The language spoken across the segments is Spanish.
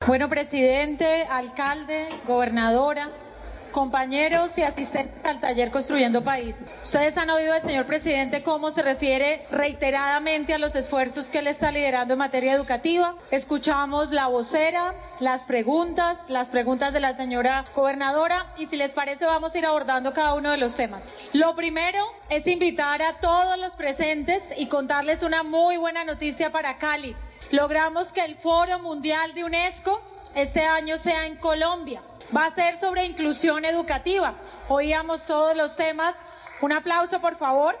Bueno, presidente, alcalde, gobernadora, compañeros y asistentes al taller Construyendo País. Ustedes han oído del señor presidente cómo se refiere reiteradamente a los esfuerzos que él está liderando en materia educativa. Escuchamos la vocera, las preguntas de la señora gobernadora, y si les parece vamos a ir abordando cada uno de los temas. Lo primero es invitar a todos los presentes y contarles una muy buena noticia para Cali. Logramos que el Foro Mundial de UNESCO este año sea en Colombia. Va a ser sobre inclusión educativa. Oíamos todos los temas. Un aplauso, por favor.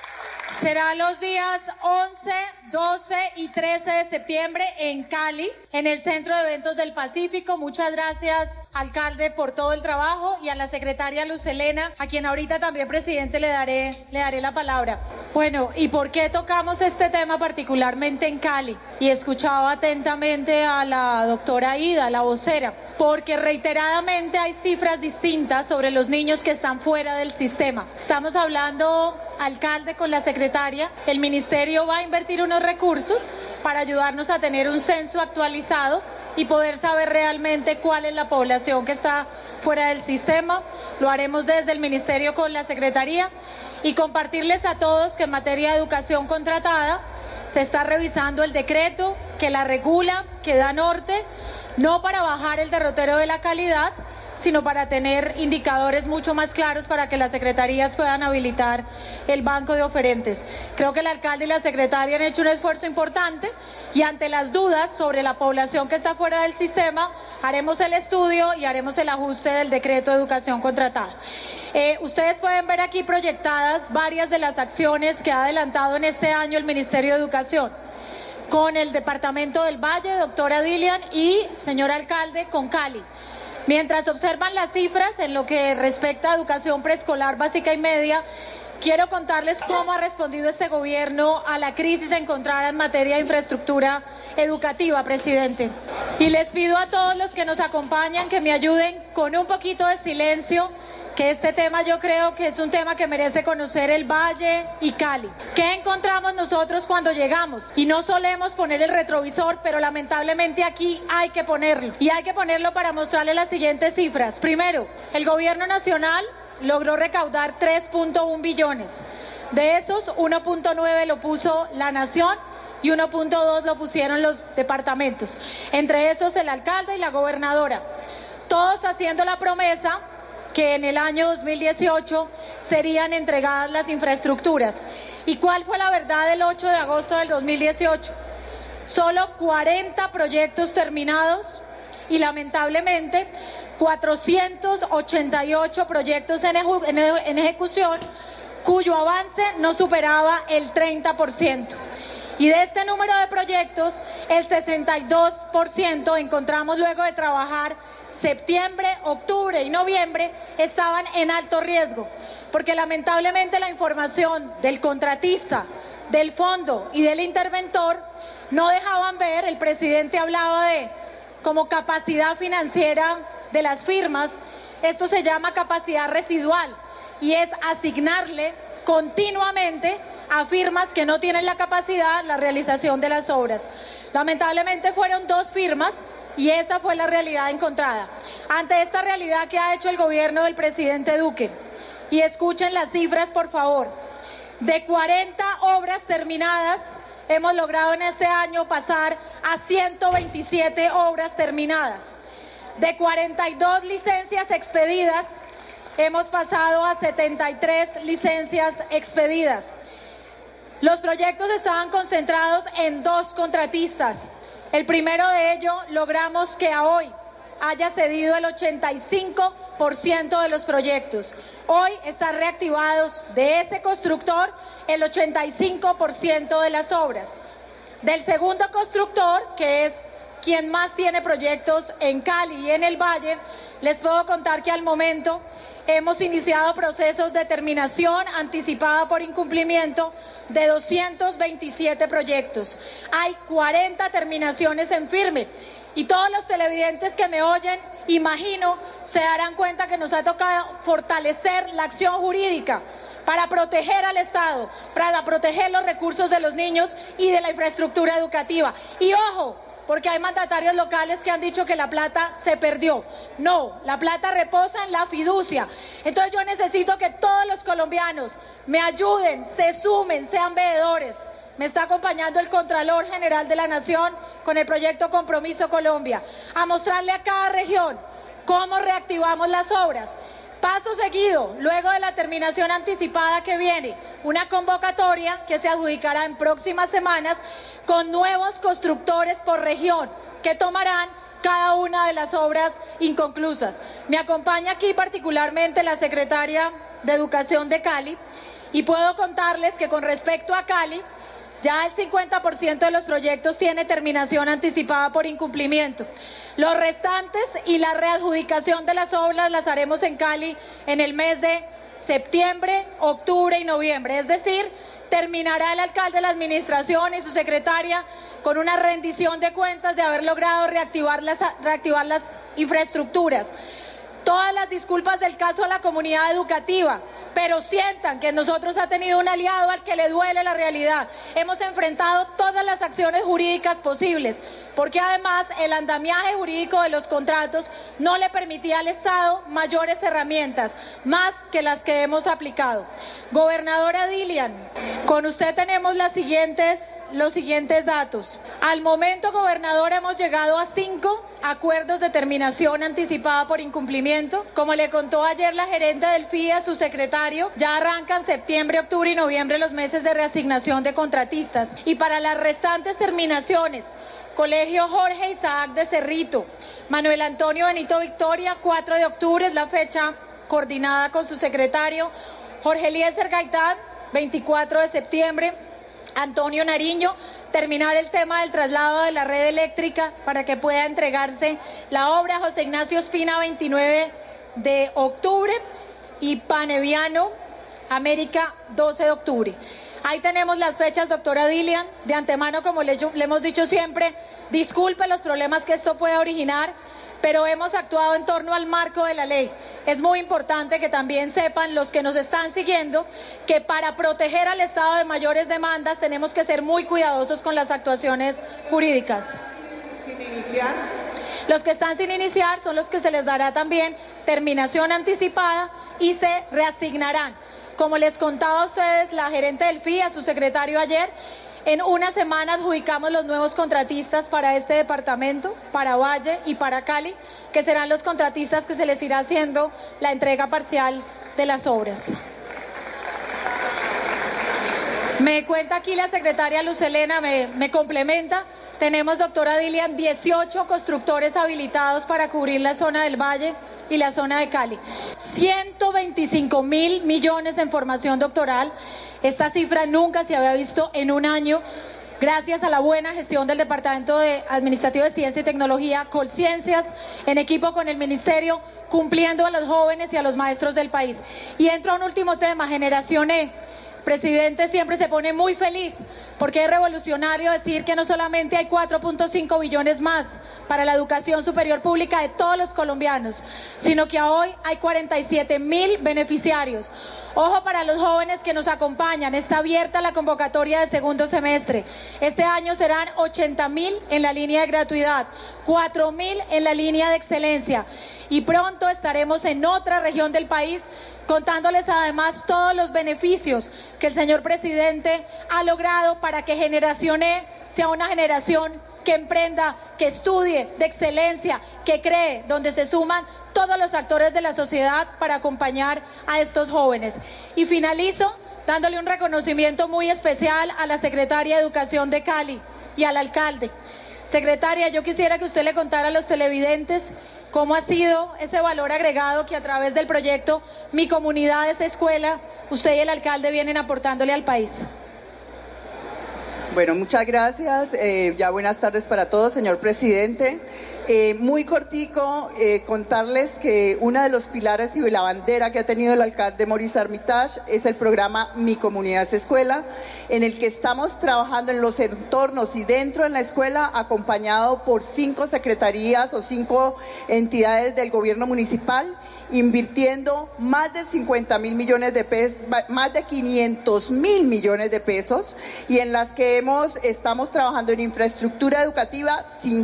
Será los días 11, 12 y 13 de septiembre en Cali, en el Centro de Eventos del Pacífico. Muchas gracias, alcalde, por todo el trabajo, y a la secretaria Luz Helena, a quien ahorita también, presidente, le daré la palabra. Bueno, ¿y por qué tocamos este tema particularmente en Cali? Y escuchaba atentamente a la doctora Ida, la vocera, porque reiteradamente hay cifras distintas sobre los niños que están fuera del sistema. Estamos hablando, alcalde, con la secretaria, el ministerio va a invertir unos recursos para ayudarnos a tener un censo actualizado y poder saber realmente cuál es la población que está fuera del sistema. Lo haremos desde el ministerio con la secretaría, y compartirles a todos que en materia de educación contratada se está revisando el decreto que la regula, que da norte, no para bajar el derrotero de la calidad, sino para tener indicadores mucho más claros para que las secretarías puedan habilitar el banco de oferentes. Creo que el alcalde y la secretaria han hecho un esfuerzo importante, y ante las dudas sobre la población que está fuera del sistema, haremos el estudio y haremos el ajuste del decreto de educación contratada. Ustedes pueden ver aquí proyectadas varias de las acciones que ha adelantado en este año el Ministerio de Educación, con el Departamento del Valle, doctora Dilian, y señor alcalde, con Cali. Mientras observan las cifras en lo que respecta a educación preescolar básica y media, quiero contarles cómo ha respondido este gobierno a la crisis encontrada en materia de infraestructura educativa, presidente. Y les pido a todos los que nos acompañan que me ayuden con un poquito de silencio, que este tema yo creo que es un tema que merece conocer el Valle y Cali. ¿Qué encontramos nosotros cuando llegamos? Y no solemos poner el retrovisor, pero lamentablemente aquí hay que ponerlo. Y hay que ponerlo para mostrarles las siguientes cifras. Primero, el gobierno nacional logró recaudar 3.1 billones. De esos, 1.9 lo puso la nación y 1.2 lo pusieron los departamentos. Entre esos el alcalde y la gobernadora. Todos haciendo la promesa que en el año 2018 serían entregadas las infraestructuras. ¿Y cuál fue la verdad del 8 de agosto del 2018? Solo 40 proyectos terminados y lamentablemente 488 proyectos en ejecución, cuyo avance no superaba el 30%. Y de este número de proyectos, el 62% encontramos, luego de trabajar septiembre, octubre y noviembre, estaban en alto riesgo, porque lamentablemente la información del contratista, del fondo y del interventor no dejaban ver. El presidente hablaba de como capacidad financiera de las firmas. Esto se llama capacidad residual, y es asignarle continuamente a firmas que no tienen la capacidad la realización de las obras. Lamentablemente fueron 2 firmas, y esa fue la realidad encontrada. Ante esta realidad, ¿qué ha hecho el gobierno del presidente Duque? Y escuchen las cifras, por favor. De 40 obras terminadas, hemos logrado en este año pasar a 127 obras terminadas. De 42 licencias expedidas, hemos pasado a 73 licencias expedidas. Los proyectos estaban concentrados en 2 contratistas. El primero de ellos, logramos que a hoy haya cedido el 85% de los proyectos. Hoy están reactivados de ese constructor el 85% de las obras. Del segundo constructor, que es quien más tiene proyectos en Cali y en el Valle, les puedo contar que al momento hemos iniciado procesos de terminación anticipada por incumplimiento de 227 proyectos. Hay 40 terminaciones en firme, y todos los televidentes que me oyen, imagino, se darán cuenta que nos ha tocado fortalecer la acción jurídica para proteger al Estado, para proteger los recursos de los niños y de la infraestructura educativa. Y ojo, porque hay mandatarios locales que han dicho que la plata se perdió. No, la plata reposa en la fiducia. Entonces yo necesito que todos los colombianos me ayuden, se sumen, sean veedores. Me está acompañando el Contralor General de la Nación con el proyecto Compromiso Colombia, a mostrarle a cada región cómo reactivamos las obras. Paso seguido, luego de la terminación anticipada que viene, una convocatoria que se adjudicará en próximas semanas con nuevos constructores por región que tomarán cada una de las obras inconclusas. Me acompaña aquí particularmente la secretaria de Educación de Cali y puedo contarles que con respecto a Cali, ya el 50% de los proyectos tiene terminación anticipada por incumplimiento. Los restantes y la readjudicación de las obras las haremos en Cali en el mes de septiembre, octubre y noviembre. Es decir, terminará el alcalde de la administración y su secretaria con una rendición de cuentas de haber logrado reactivar las infraestructuras. Todas las disculpas del caso a la comunidad educativa, pero sientan que nosotros ha tenido un aliado al que le duele la realidad. Hemos enfrentado todas las acciones jurídicas posibles, porque además el andamiaje jurídico de los contratos no le permitía al Estado mayores herramientas, más que las que hemos aplicado. Gobernadora Dilian, con usted tenemos los siguientes datos. Al momento, gobernadora, hemos llegado a 5 acuerdos de terminación anticipada por incumplimiento. Como le contó ayer la gerente del FIE a su secretario, ya arrancan septiembre, octubre y noviembre los meses de reasignación de contratistas. Y para las restantes terminaciones, Colegio Jorge Isaac de Cerrito, Manuel Antonio Benito Victoria, 4 de octubre es la fecha coordinada con su secretario. Jorge Eliezer Gaitán, 24 de septiembre. Antonio Nariño, terminar el tema del traslado de la red eléctrica para que pueda entregarse la obra. José Ignacio Espina, 29 de octubre. Y Paneviano, América, 12 de octubre. Ahí tenemos las fechas, doctora Dilian. De antemano, como le hemos dicho siempre, disculpe los problemas que esto pueda originar, pero hemos actuado en torno al marco de la ley. Es muy importante que también sepan los que nos están siguiendo que para proteger al Estado de mayores demandas tenemos que ser muy cuidadosos con las actuaciones jurídicas. Sin iniciar. Los que están sin iniciar son los que se les dará también terminación anticipada y se reasignarán. Como les contaba a ustedes, la gerente del FIE, a su secretario ayer, en una semana adjudicamos los nuevos contratistas para este departamento, para Valle y para Cali, que serán los contratistas que se les irá haciendo la entrega parcial de las obras. Me cuenta aquí la secretaria Luz Helena, me complementa. Tenemos, doctora Dilian, 18 constructores habilitados para cubrir la zona del Valle y la zona de Cali. 125.000 millones en formación doctoral. Esta cifra nunca se había visto en un año, gracias a la buena gestión del Departamento Administrativo de Ciencia y Tecnología, Colciencias, en equipo con el Ministerio, cumpliendo a los jóvenes y a los maestros del país. Y entro a un último tema, Generación E. Presidente siempre se pone muy feliz porque es revolucionario decir que no solamente hay 4.5 billones más para la educación superior pública de todos los colombianos, sino que hoy hay 47.000 beneficiarios. Ojo para los jóvenes que nos acompañan, está abierta la convocatoria de segundo semestre. Este año serán 80.000 en la línea de gratuidad, 4.000 en la línea de excelencia y pronto estaremos en otra región del país contándoles además todos los beneficios que el señor presidente ha logrado para que Generación E sea una generación que emprenda, que estudie de excelencia, que cree, donde se suman todos los actores de la sociedad para acompañar a estos jóvenes. Y finalizo dándole un reconocimiento muy especial a la secretaria de Educación de Cali y al alcalde. Secretaria, yo quisiera que usted le contara a los televidentes cómo ha sido ese valor agregado que a través del proyecto Mi Comunidad es Escuela, usted y el alcalde vienen aportándole al país. Bueno, muchas gracias. Ya buenas tardes para todos, señor presidente. Muy cortico, contarles que uno de los pilares y la bandera que ha tenido el alcalde Maurice Armitage es el programa Mi Comunidad es Escuela, en el que estamos trabajando en los entornos y dentro de la escuela, acompañado por 5 secretarías o 5 entidades del gobierno municipal, invirtiendo más de 50.000 millones de pesos, más de 500.000 millones de pesos, y en las que estamos trabajando en infraestructura educativa,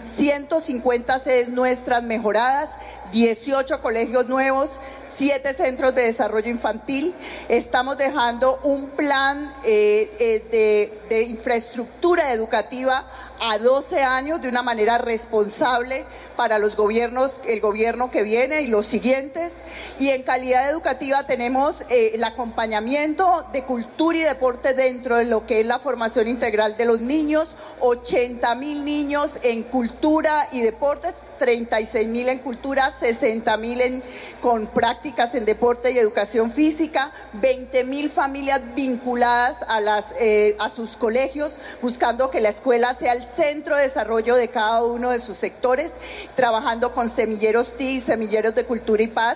150 sedes nuestras mejoradas, 18 colegios nuevos, 7 centros de desarrollo infantil. Estamos dejando un plan de infraestructura educativa a 12 años de una manera responsable para los gobiernos, el gobierno que viene y los siguientes. Y en calidad educativa tenemos el acompañamiento de cultura y deporte dentro de lo que es la formación integral de los niños, 80.000 niños en cultura y deportes, 36.000 en cultura, 60.000 con prácticas en deporte y educación física, 20.000 familias vinculadas a sus colegios, buscando que la escuela sea el centro de desarrollo de cada uno de sus sectores, trabajando con semilleros TIC, semilleros de cultura y paz.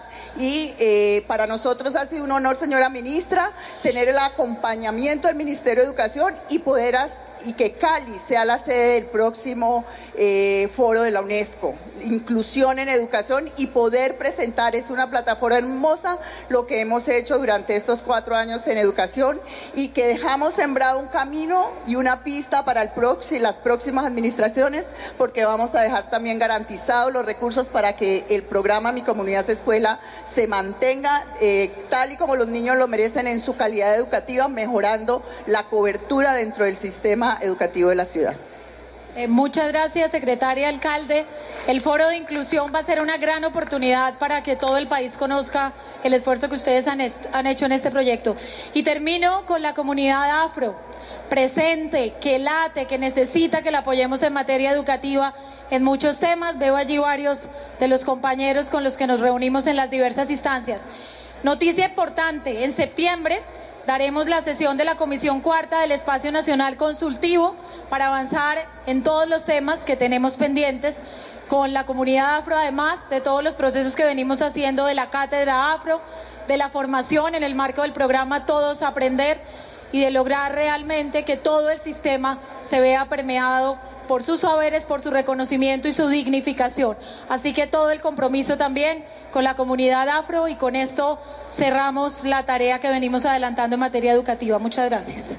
Y para nosotros ha sido un honor, señora ministra, tener el acompañamiento del Ministerio de Educación y que Cali sea la sede del próximo foro de la UNESCO, inclusión en educación, y poder presentar, es una plataforma hermosa lo que hemos hecho durante estos 4 años en educación, y que dejamos sembrado un camino y una pista para las próximas administraciones, porque vamos a dejar también garantizados los recursos para que el programa Mi Comunidad es Escuela se mantenga tal y como los niños lo merecen en su calidad educativa, mejorando la cobertura dentro del sistema educativo de la ciudad. Muchas gracias, secretaria, alcalde. El foro de inclusión va a ser una gran oportunidad para que todo el país conozca el esfuerzo que ustedes han hecho en este proyecto. Y termino con la comunidad afro, presente, que late, que necesita que la apoyemos en materia educativa en muchos temas. Veo allí varios de los compañeros con los que nos reunimos en las diversas instancias. Noticia importante, en septiembre daremos la sesión de la Comisión Cuarta del Espacio Nacional Consultivo para avanzar en todos los temas que tenemos pendientes con la comunidad afro, además de todos los procesos que venimos haciendo de la cátedra afro, de la formación en el marco del programa Todos Aprender, y de lograr realmente que todo el sistema se vea permeado por sus saberes, por su reconocimiento y su dignificación. Así que todo el compromiso también con la comunidad afro, y con esto cerramos la tarea que venimos adelantando en materia educativa. Muchas gracias.